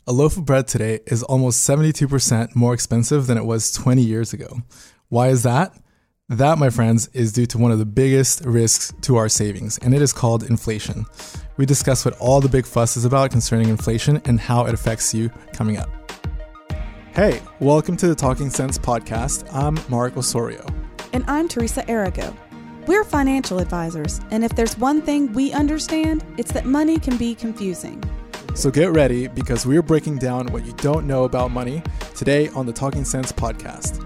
A loaf of bread today is almost 72% more expensive than it was 20 years ago. Why is that? That, my friends, is due to one of the biggest risks to our savings, and it is called inflation. We discuss what all the big fuss is about concerning inflation and how it affects you coming up. Hey, welcome to the Talking Sense podcast. I'm Mark Osorio. And I'm Teresa Arago. We're financial advisors, and if there's one thing we understand, it's that money can be confusing. So get ready, because we're breaking down what you don't know about money today on the Talking Sense podcast.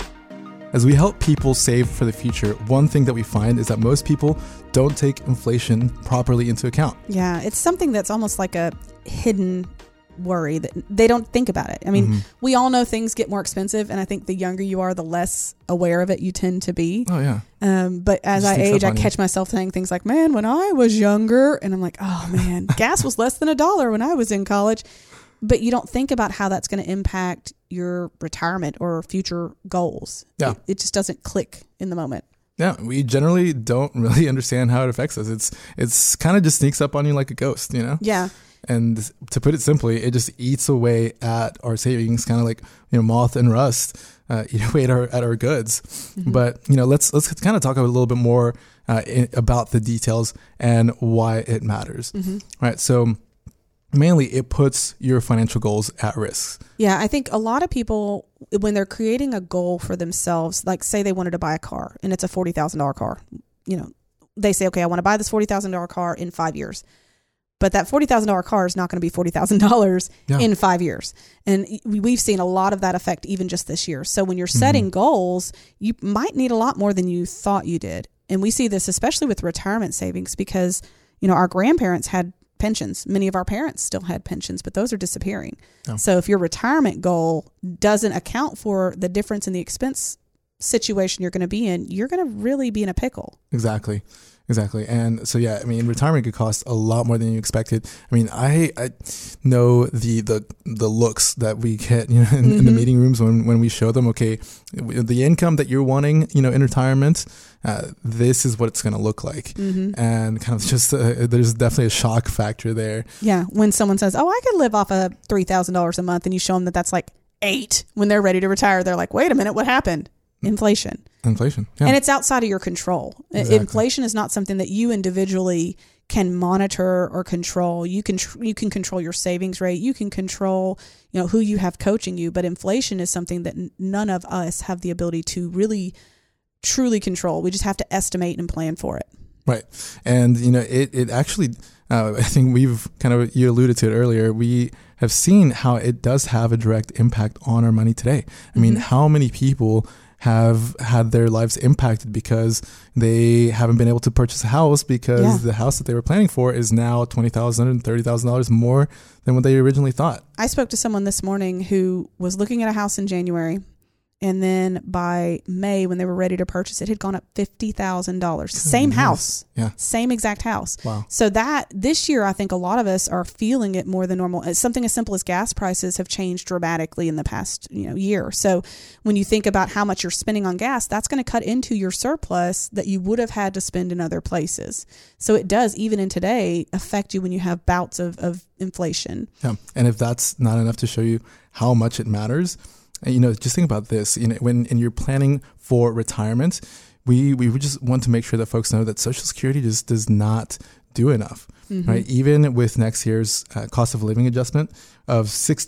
As we help people save for the future, one thing that we find is that most people don't take inflation properly into account. Yeah, it's something that's almost like a hidden worry that they don't think about it. I mean, we all know things get more expensive, and I think the younger you are, the less aware of it you tend to be. Oh, yeah. But as I age, I catch myself saying things like, man, when I was younger, and I'm like, oh man, gas was less than $1 when I was in college. But you don't think about how that's going to impact your retirement or future goals. Yeah. It just doesn't click in the moment. Yeah, we generally don't really understand how it affects us. It's kind of just sneaks up on you like a ghost, you know? Yeah. And to put it simply, it just eats away at our savings, kind of like, moth and rust eat away at our goods. Mm-hmm. But, let's kind of talk a little bit more about the details and why it matters. Mm-hmm. All right. So mainly it puts your financial goals at risk. Yeah. I think a lot of people, when they're creating a goal for themselves, like say they wanted to buy a car and it's a $40,000 car, they say, okay, I want to buy this $40,000 car in 5 years. But that $40,000 car is not going to be $40,000 in 5 years. And we've seen a lot of that effect even just this year. So when you're setting goals, you might need a lot more than you thought you did. And we see this especially with retirement savings because, our grandparents had pensions. Many of our parents still had pensions, but those are disappearing. Oh. So if your retirement goal doesn't account for the difference in the expense situation you're going to be in, you're going to really be in a pickle. Exactly. And so, retirement could cost a lot more than you expected. I mean, I know the looks that we get, in the meeting rooms when we show them, okay, the income that you're wanting, in retirement, this is what it's going to look like. Mm-hmm. And kind of just, there's definitely a shock factor there. Yeah. When someone says, oh, I could live off of $3,000 a month, and you show them that's like $8,000 when they're ready to retire, they're like, wait a minute, what happened? Inflation. Yeah. And it's outside of your control. Exactly. Inflation is not something that you individually can monitor or control. You can control your savings rate. You can control, who you have coaching you. But inflation is something that none of us have the ability to really, truly control. We just have to estimate and plan for it. Right. And, it actually, I think you alluded to it earlier, we have seen how it does have a direct impact on our money today. I mean, how many people have had their lives impacted because they haven't been able to purchase a house because the house that they were planning for is now $20,000 and $30,000 more than what they originally thought. I spoke to someone this morning who was looking at a house in January, and then by May, when they were ready to purchase it, had gone up $50,000. Same house. Yeah. Same exact house. Wow. So that this year, I think a lot of us are feeling it more than normal. Something as simple as gas prices have changed dramatically in the past year. So when you think about how much you're spending on gas, that's going to cut into your surplus that you would have had to spend in other places. So it does, even in today, affect you when you have bouts of inflation. Yeah. And if that's not enough to show you how much it matters, just think about this. When you're planning for retirement, we just want to make sure that folks know that Social Security just does not do enough, right? Even with next year's cost of living adjustment of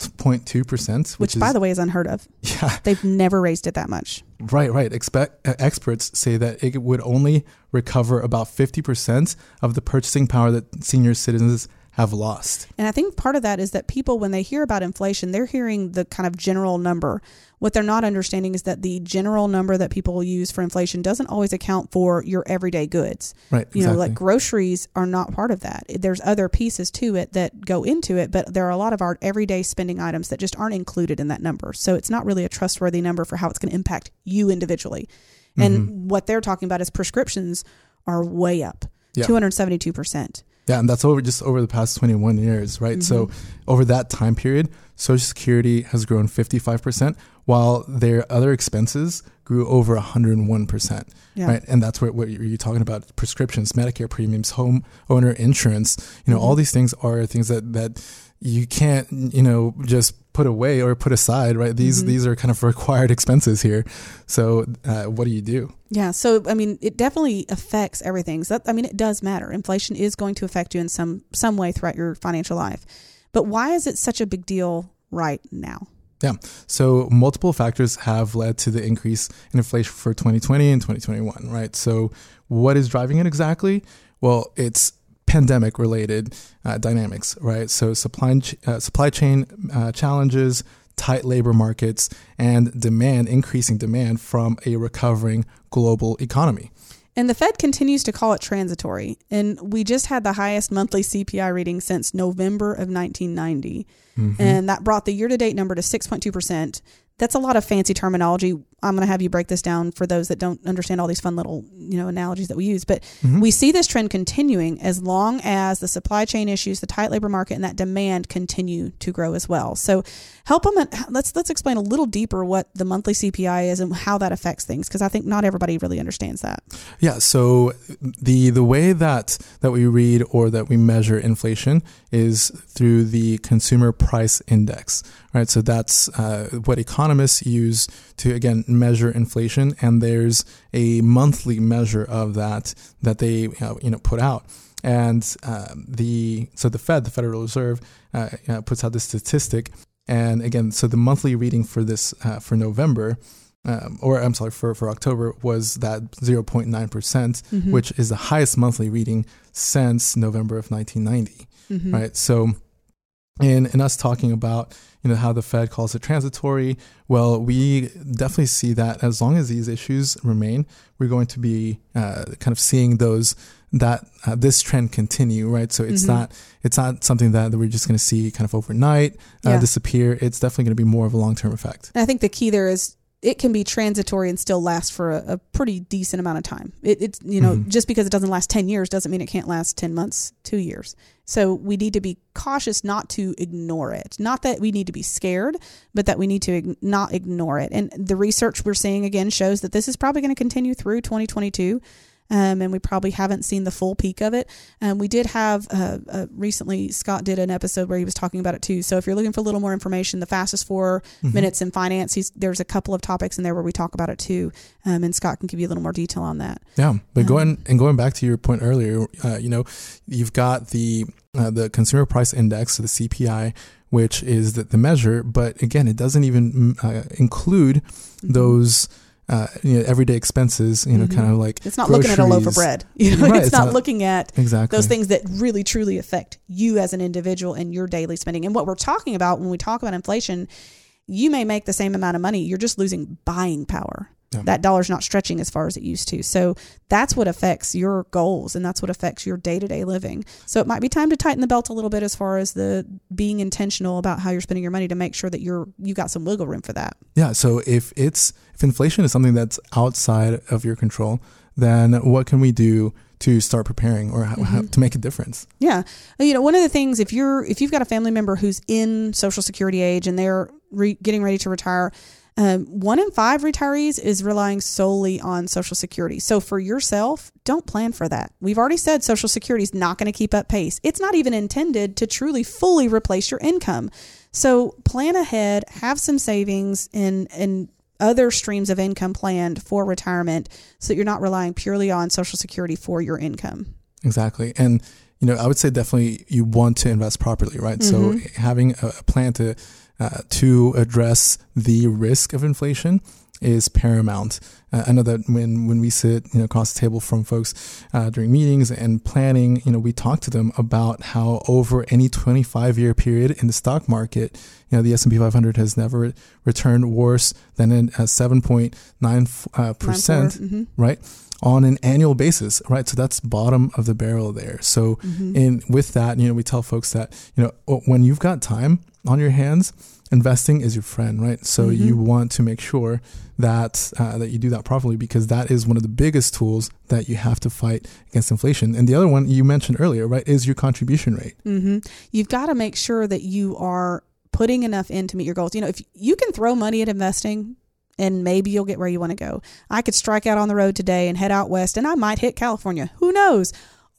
6.2%, which by the way is unheard of. Yeah, they've never raised it that much. Right. Experts say that it would only recover about 50% of the purchasing power that senior citizens have lost. And I think part of that is that people, when they hear about inflation, they're hearing the kind of general number. What they're not understanding is that the general number that people use for inflation doesn't always account for your everyday goods. Right. Exactly. Like groceries are not part of that. There's other pieces to it that go into it, but there are a lot of our everyday spending items that just aren't included in that number. So it's not really a trustworthy number for how it's going to impact you individually. And what they're talking about is prescriptions are way up, 272%. Yeah, and that's over the past 21 years, right? So over that time period, Social Security has grown 55%, while their other expenses grew over 101%, right? And that's what you're talking about: prescriptions, Medicare premiums, homeowner insurance. All these things are things that you can't, just put away or put aside, right? These are kind of required expenses here. So what do you do? Yeah. So, I mean, it definitely affects everything. So it does matter. Inflation is going to affect you in some way throughout your financial life. But why is it such a big deal right now? Yeah. So multiple factors have led to the increase in inflation for 2020 and 2021, right? So what is driving it exactly? Well, it's pandemic related dynamics, right? So supply chain challenges, tight labor markets, and increasing demand from a recovering global economy. And the Fed continues to call it transitory. And we just had the highest monthly CPI reading since November of 1990. And that brought the year-to-date number to 6.2%. That's a lot of fancy terminology. I'm going to have you break this down for those that don't understand all these fun little, analogies that we use. But we see this trend continuing as long as the supply chain issues, the tight labor market, and that demand continue to grow as well. So let's explain a little deeper what the monthly CPI is and how that affects things, because I think not everybody really understands that. Yeah. So the way that we read or that we measure inflation is through the Consumer Price Index, right? So that's what economists use to, again, measure inflation, and there's a monthly measure of that they put out. And the Federal Reserve puts out this statistic, and again, so the monthly reading for this for November, for October, was that 0.9%, which is the highest monthly reading since November of 1990, right? So in us talking about how the Fed calls it transitory, well, we definitely see that as long as these issues remain, we're going to be kind of seeing this trend continue, right? So it's not something that we're just going to see kind of overnight disappear. It's definitely going to be more of a long-term effect. And I think the key there is it can be transitory and still last for a pretty decent amount of time. It's just because it doesn't last 10 years doesn't mean it can't last 10 months, 2 years. So we need to be cautious not to ignore it. Not that we need to be scared, but that we need to not ignore it. And the research we're seeing again shows that this is probably going to continue through 2022. And we probably haven't seen the full peak of it. We did have recently, Scott did an episode where he was talking about it too. So if you're looking for a little more information, the fastest 4 minutes in finance, there's a couple of topics in there where we talk about it too. And Scott can give you a little more detail on that. Yeah, but going back to your point earlier, you've got the Consumer Price Index, so the CPI, which is the measure, but again, it doesn't even include those everyday expenses, kind of like it's not groceries. Looking at a loaf of bread. Right, it's not looking at exactly those things that really truly affect you as an individual and your daily spending. And what we're talking about when we talk about inflation, you may make the same amount of money. You're just losing buying power. Yeah. That dollar's not stretching as far as it used to. So that's what affects your goals, and that's what affects your day-to-day living. So it might be time to tighten the belt a little bit as far as the being intentional about how you're spending your money to make sure that you got some wiggle room for that. Yeah. So if inflation is something that's outside of your control, then what can we do to start preparing or how to make a difference? Yeah. One of the things, if you've got a family member who's in Social Security age and they're getting ready to retire, 1 in 5 retirees is relying solely on Social Security. So for yourself, don't plan for that. We've already said Social Security is not going to keep up pace. It's not even intended to truly fully replace your income. So plan ahead, have some savings and other streams of income planned for retirement so that you're not relying purely on Social Security for your income. Exactly. And, I would say definitely you want to invest properly, right? So having a plan to address the risk of inflation is paramount. I know that when we sit across the table from folks during meetings and planning, we talk to them about how over any 25-year period in the stock market, the S&P 500 has never returned worse than a 7.9%, right? On an annual basis, right? So that's bottom of the barrel there. So with that, we tell folks that, when you've got time on your hands, investing is your friend, right? So you want to make sure that you do that properly, because that is one of the biggest tools that you have to fight against inflation. And the other one you mentioned earlier, right, is your contribution rate. You've got to make sure that you are putting enough in to meet your goals. If you can throw money at investing, and maybe you'll get where you want to go. I could strike out on the road today and head out west, and I might hit California. Who knows?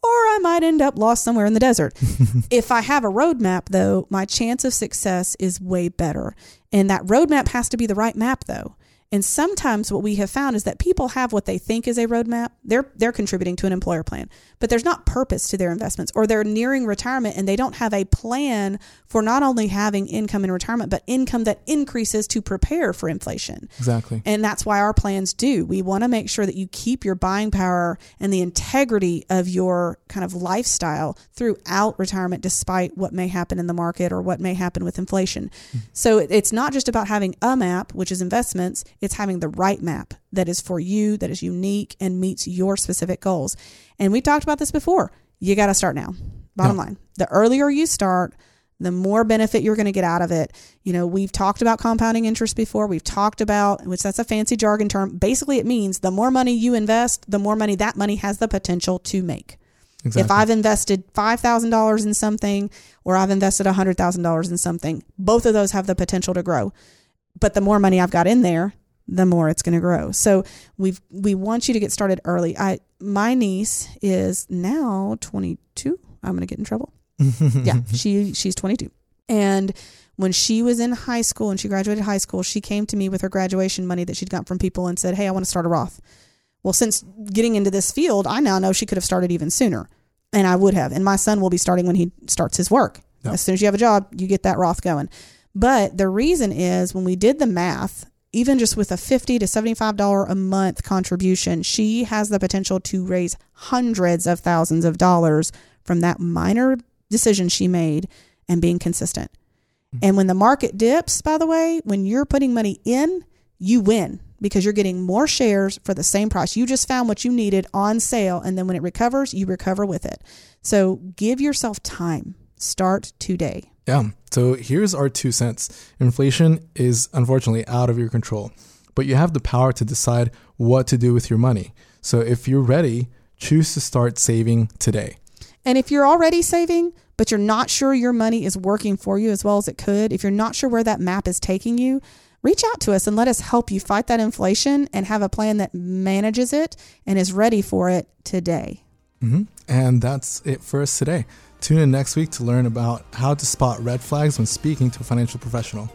or I might end up lost somewhere in the desert. If I have a roadmap, though, my chance of success is way better. And that roadmap has to be the right map, though. And sometimes what we have found is that people have what they think is a roadmap. They're contributing to an employer plan, but there's not purpose to their investments, or they're nearing retirement and they don't have a plan for not only having income in retirement, but income that increases to prepare for inflation. Exactly. And that's why our plans do. We want to make sure that you keep your buying power and the integrity of your kind of lifestyle throughout retirement, despite what may happen in the market or what may happen with inflation. Mm-hmm. So it's not just about having a map, which is investments. It's having the right map that is for you, that is unique and meets your specific goals. And we've talked about this before. You got to start now. Bottom line, the earlier you start, the more benefit you're going to get out of it. You know, we've talked about compounding interest before. We've talked about, which that's a fancy jargon term. Basically, it means the more money you invest, the more money that money has the potential to make. Exactly. If I've invested $5,000 in something, or I've invested $100,000 in something, both of those have the potential to grow. But the more money I've got in there, the more it's going to grow. So we want you to get started early. My niece is now 22. I'm going to get in trouble. Yeah, she's 22. And when she was in high school and she graduated high school, she came to me with her graduation money that she'd got from people and said, hey, I want to start a Roth. Well, since getting into this field, I now know she could have started even sooner, and I would have. And my son will be starting when he starts his work. Yep. As soon as you have a job, you get that Roth going. But the reason is, when we did the math, even just with a $50 to $75 a month contribution, she has the potential to raise hundreds of thousands of dollars from that minor decision she made and being consistent. Mm-hmm. And when the market dips, by the way, when you're putting money in, you win, because you're getting more shares for the same price. You just found what you needed on sale, and then when it recovers, you recover with it. So give yourself time. Start today. Yeah. So here's our 2 cents. Inflation is unfortunately out of your control, but you have the power to decide what to do with your money. So if you're ready, choose to start saving today. And if you're already saving, but you're not sure your money is working for you as well as it could, if you're not sure where that map is taking you, reach out to us and let us help you fight that inflation and have a plan that manages it and is ready for it today. Mm-hmm. And that's it for us today. Tune in next week to learn about how to spot red flags when speaking to a financial professional.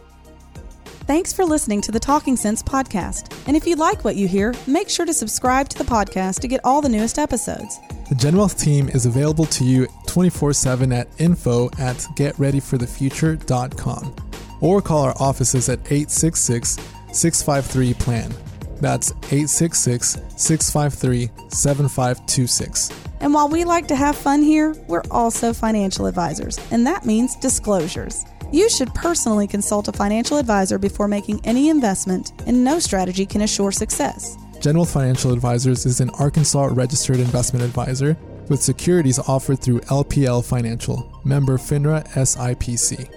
Thanks for listening to the Talking Sense podcast. And if you like what you hear, make sure to subscribe to the podcast to get all the newest episodes. The GenWealth team is available to you 24/7 at info@getreadyforthefuture.com, or call our offices at 866-653-PLAN. That's 866-653-7526. And while we like to have fun here, we're also financial advisors, and that means disclosures. You should personally consult a financial advisor before making any investment, and no strategy can assure success. GenWealth Financial Advisors is an Arkansas registered investment advisor with securities offered through LPL Financial, member FINRA SIPC.